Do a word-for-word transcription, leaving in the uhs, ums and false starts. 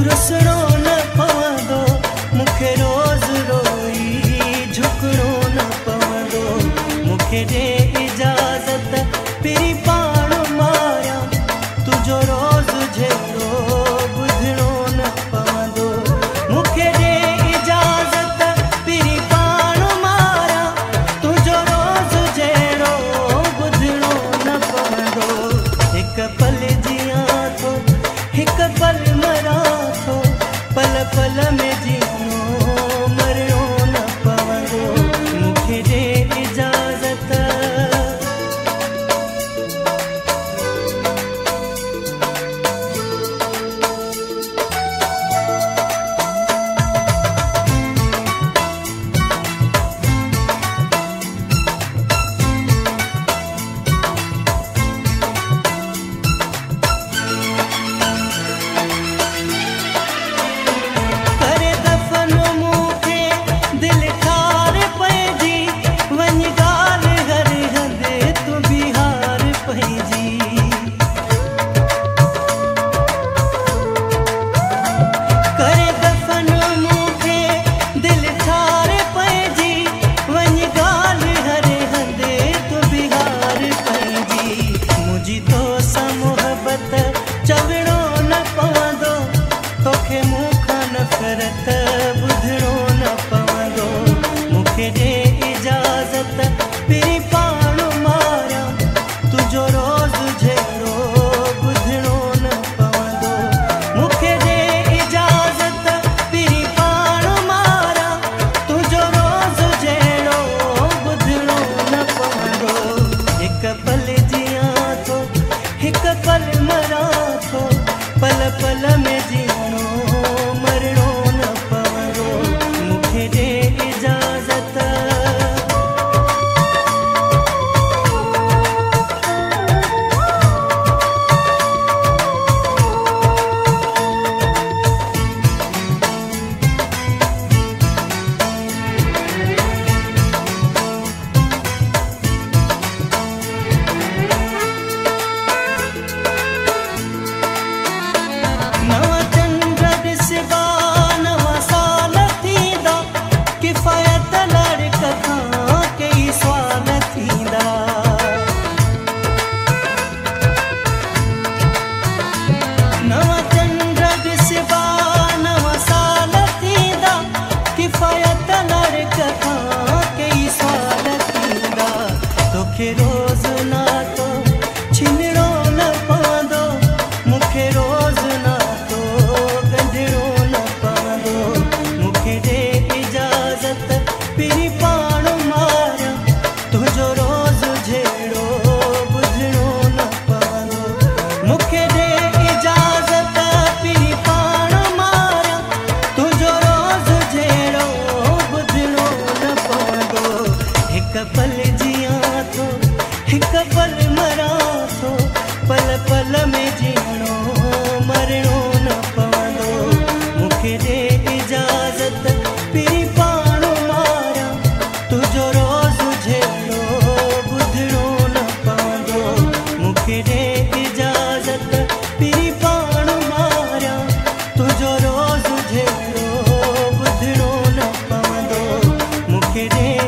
रुसणो न पवंदो मूंखे रोज़ रोई झुकणो न पवंदो मूंखे ॾे इजाज़त पिरी पाण मारियां तुंहिंजो रोज़ जहिड़ो ॿुधणो न पवंदो मूंखे ॾे इजाज़त पिरी पाण मारियां तुंहिंजो रोज़ जहिड़ो ॿुधणो न पवंदो हिकु पल जियां थो हिकु पल मरां थो पल पल में जीअणो मरणो न पवंदो मूंखे ॾे इजाज़त चवणो न पवंदो तोखे मूंखां नफ़रत ॿुधणो न पवंदो मूंखे ॾे इजाज़त पिरी पाण मारियां तुंहिंजो रोज़ जहिड़ो ॿुधणो न पवंदो मूंखे ॾे इजाज़त पिरी पाण मारियां तुंहिंजो रोज़ जहिड़ो ॿुधणो न पवंदो हिकु पल जियां थो हिकु पल मरां पल पल में जीअणो मरणो न पवंदो मूंखे ॾे इजाज़त रोज़ नातो छिनणो न पवंदो मूंखे रोज़ नातो गंढणो न पवंदो मूंखे ॾे इजाज़त पिरी पाण मारियां तुंहिंजो रोज़ जहिड़ो ॿुधणो न पवंदो मूंखे ॾे इजाज़त पिरी पाण मारियां तुंहिंजो रोज़ जहिड़ो ॿुधणो न पवंदो हिकु पल जियां थो हिकु पल मरां थो पल पल में जीअणो मरणो न पवंदो मूंखे ॾे इजाज़त पिरी पाण मारियां तुंहिंजो रोज़ जहिड़ो ॿुधणो न पवंदो मूंखे ॾे इजाज़त पिरी पाण मारियां तुंहिंजो रोज़ जहिड़ो ॿुधणो न पवंदो मूंखे ॾे